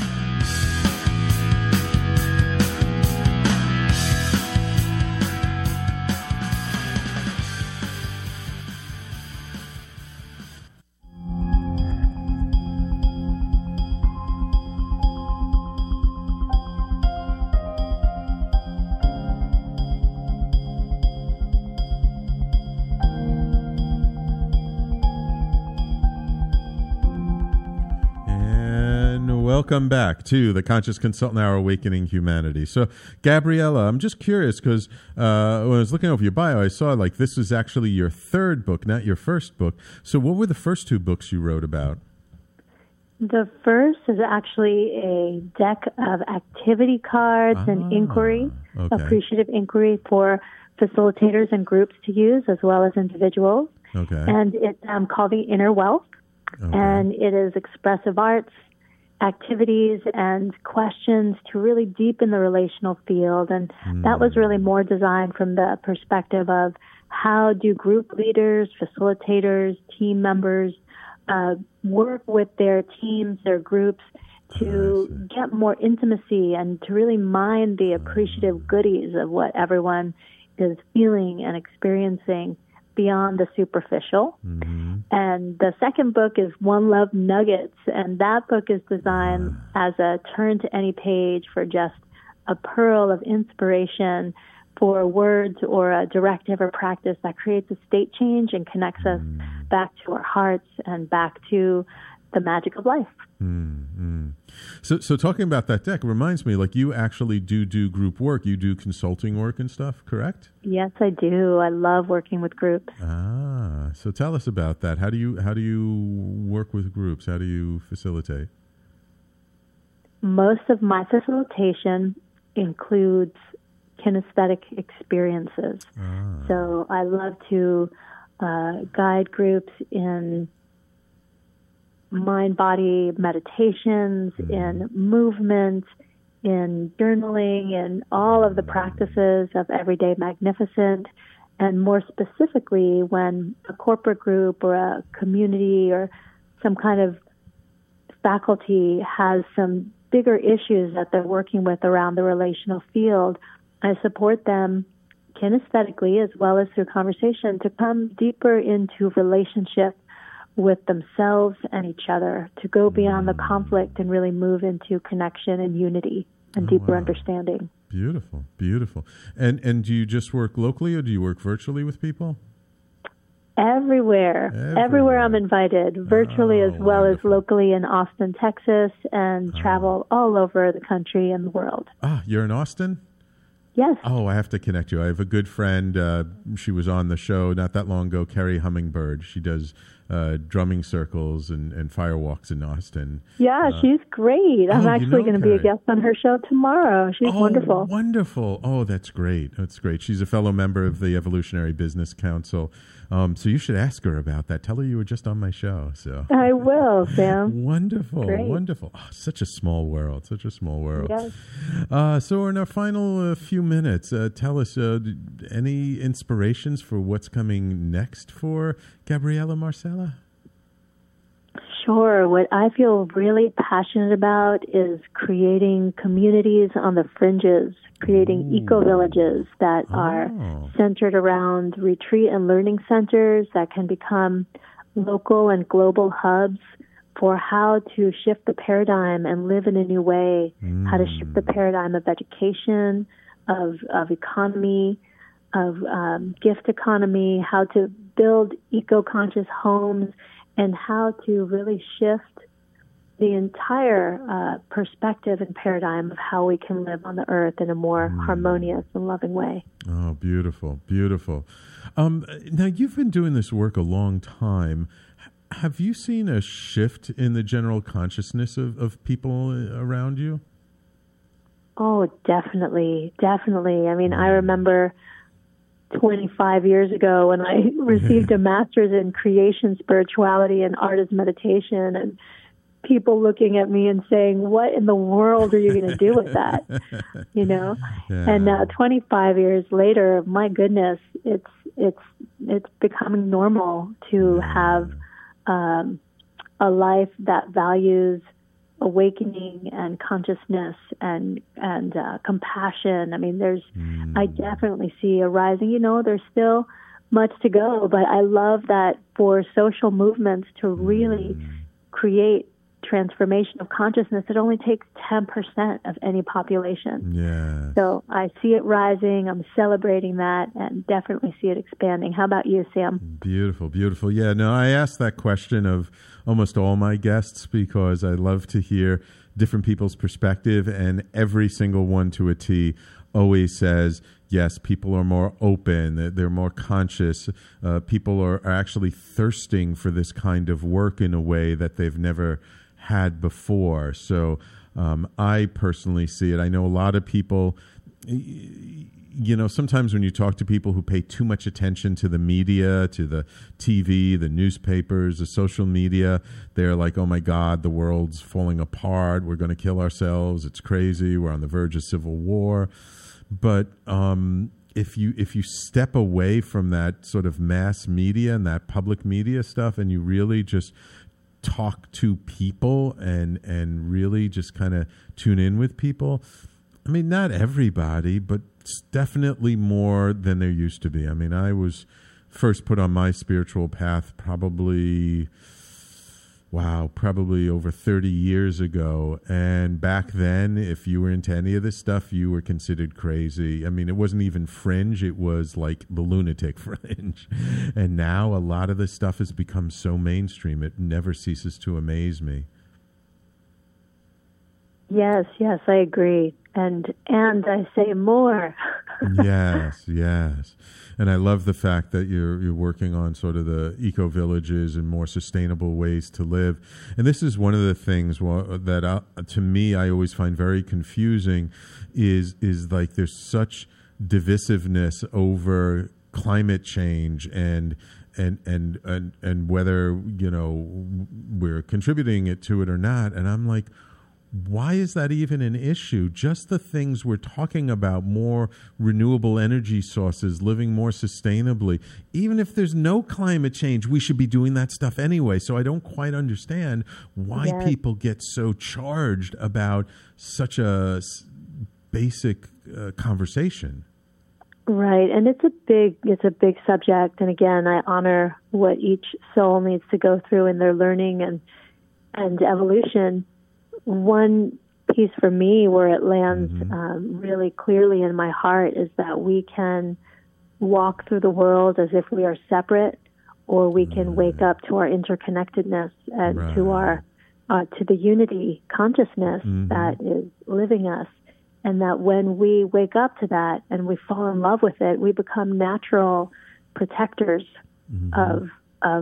Welcome back to the Conscious Consultant Hour, Awakening Humanity. So, Gabriella, I'm just curious because when I was looking over your bio, I saw like this is actually your third book, not your first book. So what were the first two books you wrote about? The first is actually a deck of activity cards and inquiry, appreciative inquiry for facilitators and groups to use as well as individuals. Okay. And it's called The Inner Wealth, and it is expressive arts, activities and questions to really deepen the relational field. And that was really more designed from the perspective of how do group leaders, facilitators, team members work with their teams, their groups to get more intimacy and to really mine the appreciative goodies of what everyone is feeling and experiencing beyond the superficial. And the second book is One Love Nuggets, and that book is designed as a turn to any page for just a pearl of inspiration for words or a directive or practice that creates a state change and connects us back to our hearts and back to the magic of life. So talking about that deck reminds me, like you actually do group work. You do consulting work and stuff, correct? Yes, I do. I love working with groups. So tell us about that. How do you work with groups? How do you facilitate? Most of my facilitation includes kinesthetic experiences. So I love to guide groups in mind-body meditations, in movement, in journaling, and all of the practices of Everyday Magnificent. And more specifically, when a corporate group or a community or some kind of faculty has some bigger issues that they're working with around the relational field, I support them kinesthetically as well as through conversation to come deeper into relationship with themselves and each other, to go beyond the conflict and really move into connection and unity and deeper understanding. Beautiful, beautiful. And do you just work locally or do you work virtually with people? Everywhere I'm invited, virtually as well as locally in Austin, Texas, and travel all over the country and the world. You're in Austin? Yes. I have to connect you. I have a good friend. She was on the show not that long ago, Carrie Hummingbird. She does drumming circles and firewalks in Austin. Yeah, she's great. I'm actually going to be a Carrie. guest on her show tomorrow. She's wonderful. Wonderful. Oh, that's great. That's great. She's a fellow member of the Evolutionary Business Council. So you should ask her about that. Tell her you were just on my show. So I will, Sam. Wonderful. Great. Wonderful. Oh, such a small world. Such a small world. Yes. So in our final few minutes, tell us any inspirations for what's coming next for Gabriela Marcela? Sure. What I feel really passionate about is creating communities on the fringes, creating eco-villages that are centered around retreat and learning centers that can become local and global hubs for how to shift the paradigm and live in a new way, how to shift the paradigm of education, of economy, of gift economy, how to build eco-conscious homes, and how to really shift the entire perspective and paradigm of how we can live on the earth in a more harmonious and loving way. Oh, beautiful, beautiful. Now, you've been doing this work a long time. Have you seen a shift in the general consciousness of people around you? Oh, definitely, definitely. I mean, I remember 25 years ago when I received a master's in creation spirituality and art as meditation, and people looking at me and saying, what in the world are you going to do with that? You know? Yeah. And now 25 years later, my goodness, it's becoming normal to have a life that values awakening and consciousness and compassion. I mean, I definitely see a rising, there's still much to go, but I love that for social movements to really create transformation of consciousness, it only takes 10% of any population. Yeah. So I see it rising. I'm celebrating that and definitely see it expanding. How about you, Sam? Beautiful, beautiful. Yeah, no, I asked that question of almost all my guests because I love to hear different people's perspective, and every single one to a T always says, yes, people are more open, they're more conscious, people are actually thirsting for this kind of work in a way that they've never had before. So I personally see it. I know a lot of people, sometimes when you talk to people who pay too much attention to the media, to the TV, the newspapers, the social media, they're like, oh my God, the world's falling apart. We're going to kill ourselves. It's crazy. We're on the verge of civil war. But if you step away from that sort of mass media and that public media stuff, and you really just talk to people and really just kind of tune in with people, I mean, not everybody, but it's definitely more than there used to be. I mean, I was first put on my spiritual path probably over 30 years ago. And back then, if you were into any of this stuff, you were considered crazy. I mean, it wasn't even fringe. It was like the lunatic fringe. And now a lot of this stuff has become so mainstream, it never ceases to amaze me. Yes, I agree. And I say more. Yes. And I love the fact that you're working on sort of the eco-villages and more sustainable ways to live. And this is one of the things that to me I always find very confusing is like there's such divisiveness over climate change and whether, we're contributing to it or not. And I'm like, why is that even an issue? Just the things we're talking about, more renewable energy sources, living more sustainably. Even if there's no climate change, we should be doing that stuff anyway. So I don't quite understand why people get so charged about such a basic conversation. Right, and it's a big subject. And again, I honor what each soul needs to go through in their learning and evolution. One piece for me where it lands really clearly in my heart is that we can walk through the world as if we are separate, or we can wake up to our interconnectedness and to our to the unity consciousness that is living us. And that when we wake up to that and we fall in love with it, we become natural protectors of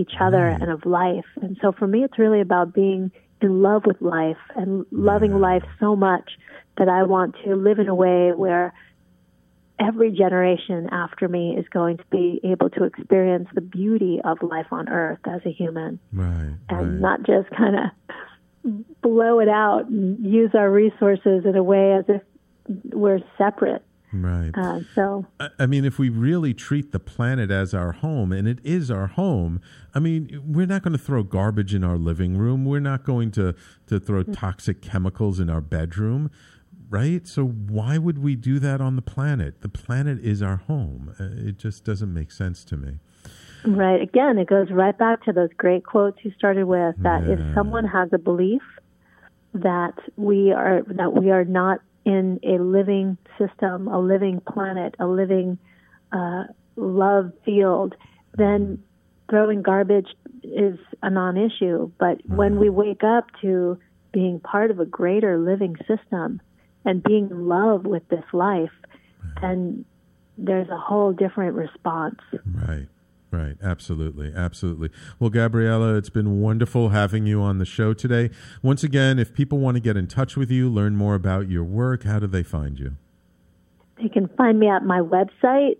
each other and of life. And so for me, it's really about being in love with life and loving life so much that I want to live in a way where every generation after me is going to be able to experience the beauty of life on Earth as a human. Right. And not just kind of blow it out and use our resources in a way as if we're separate. Right. So, I mean, if we really treat the planet as our home, and it is our home, I mean, we're not going to throw garbage in our living room. We're not going to throw toxic chemicals in our bedroom, right? So why would we do that on the planet? The planet is our home. It just doesn't make sense to me. Right. Again, it goes right back to those great quotes you started with, that if someone has a belief that we are not in a living system, a living planet, a living love field, then throwing garbage is a non-issue. But when we wake up to being part of a greater living system and being in love with this life, then there's a whole different response. Right. Right. Absolutely. Absolutely. Well, Gabriella, it's been wonderful having you on the show today. Once again, if people want to get in touch with you, learn more about your work, how do they find you? They can find me at my website,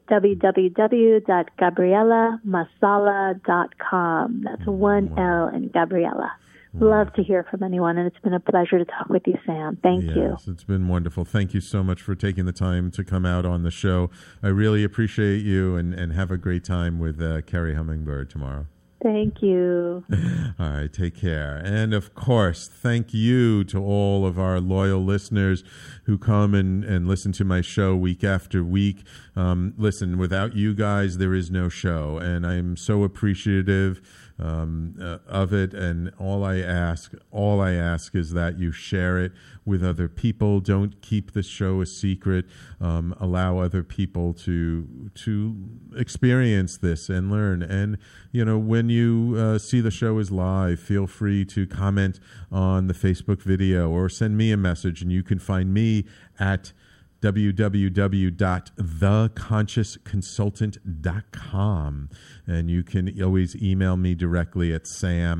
www.gabriellamasala.com. That's one L in Gabriella. Love to hear from anyone, and it's been a pleasure to talk with you, Sam. Thank you. Yes, it's been wonderful. Thank you so much for taking the time to come out on the show. I really appreciate you, and have a great time with Carrie Hummingbird tomorrow. Thank you. All right, take care. And of course, thank you to all of our loyal listeners who come and listen to my show week after week. Listen, without you guys, there is no show, and I'm so appreciative of it. And all I ask is that you share it with other people. Don't keep the show a secret. Allow other people to experience this and learn. And when you see the show is live, feel free to comment on the Facebook video or send me a message, and you can find me at www.theconsciousconsultant.com, and you can always email me directly at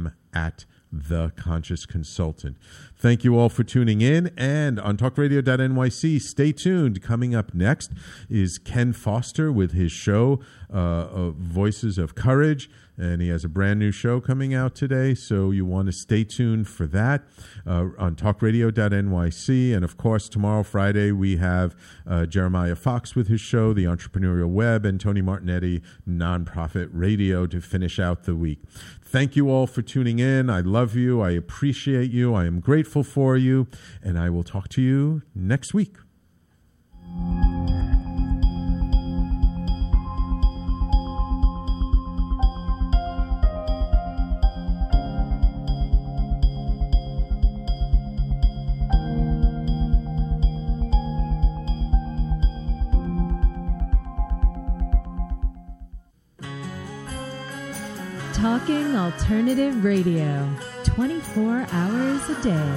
sam@theconsciousconsultant. Thank you all for tuning in, and on talkradio.nyc, stay tuned. Coming up next is Ken Foster with his show Voices of Courage, and he has a brand new show coming out today, so you want to stay tuned for that on talkradio.nyc. And of course, tomorrow, Friday, we have Jeremiah Fox with his show, The Entrepreneurial Web, and Tony Martignetti, Nonprofit Radio, to finish out the week. Thank you all for tuning in. I love you. I appreciate you. I am grateful for you, and I will talk to you next week. Talking Alternative Radio, 24 hours a day.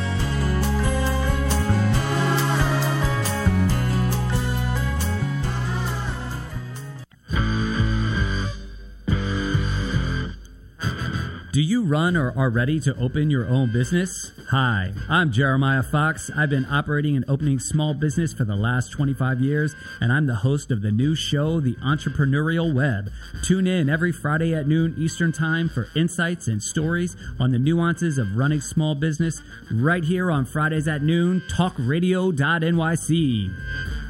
Do you run or are ready to open your own business? Hi, I'm Jeremiah Fox. I've been operating and opening small business for the last 25 years, and I'm the host of the new show, The Entrepreneurial Web. Tune in every Friday at noon Eastern Time for insights and stories on the nuances of running small business right here on Fridays at noon, talkradio.nyc.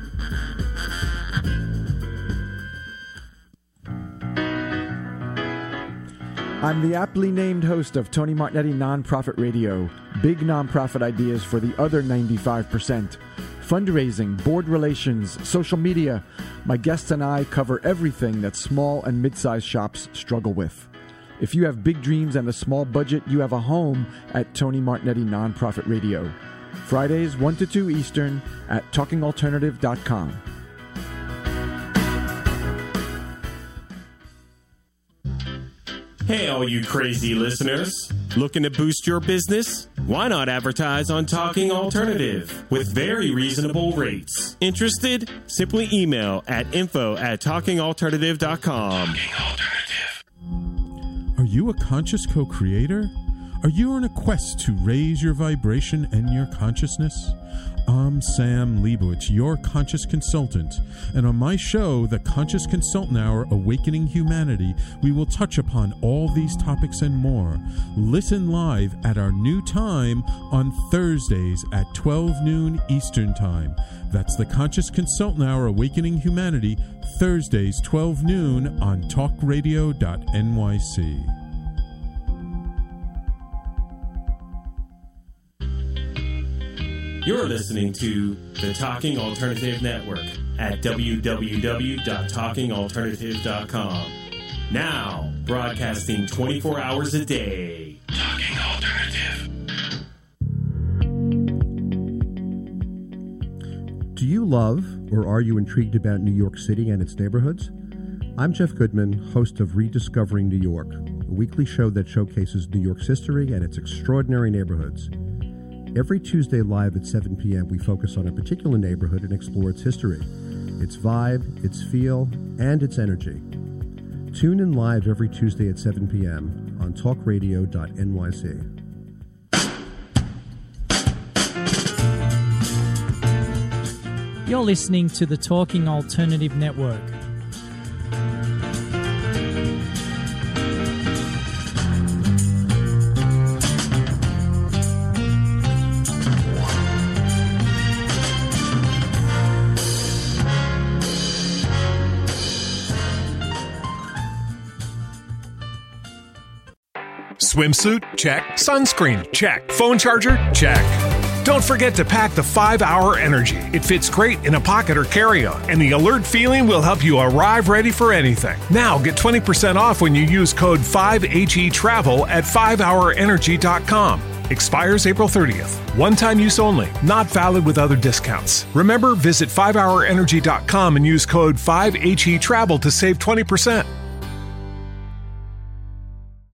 I'm the aptly named host of Tony Martignetti Nonprofit Radio. Big nonprofit ideas for the other 95%. Fundraising, board relations, social media. My guests and I cover everything that small and mid-sized shops struggle with. If you have big dreams and a small budget, you have a home at Tony Martignetti Nonprofit Radio. Fridays 1 to 2 Eastern at talkingalternative.com. Hey, all you crazy listeners. Looking to boost your business? Why not advertise on Talking Alternative with very reasonable rates? Interested? Simply email at info@talkingalternative.com. Are you a conscious co-creator? Are you on a quest to raise your vibration and your consciousness? I'm Sam Leibowitz, your conscious consultant, and on my show, The Conscious Consultant Hour, Awakening Humanity, we will touch upon all these topics and more. Listen live at our new time on Thursdays at 12 noon Eastern Time. That's The Conscious Consultant Hour, Awakening Humanity, Thursdays 12 noon on talkradio.nyc. You're listening to the Talking Alternative Network at www.talkingalternative.com. Now, broadcasting 24 hours a day. Talking Alternative. Do you love or are you intrigued about New York City and its neighborhoods? I'm Jeff Goodman, host of Rediscovering New York, a weekly show that showcases New York's history and its extraordinary neighborhoods. Every Tuesday live at 7 p.m., we focus on a particular neighborhood and explore its history, its vibe, its feel, and its energy. Tune in live every Tuesday at 7 p.m. on talkradio.nyc. You're listening to the Talking Alternative Network. Swimsuit? Check. Sunscreen? Check. Phone charger? Check. Don't forget to pack the 5-Hour Energy. It fits great in a pocket or carry-on, and the alert feeling will help you arrive ready for anything. Now get 20% off when you use code 5HETRAVEL at 5hourenergy.com. Expires April 30th. One-time use only. Not valid with other discounts. Remember, visit 5hourenergy.com and use code 5HETRAVEL to save 20%.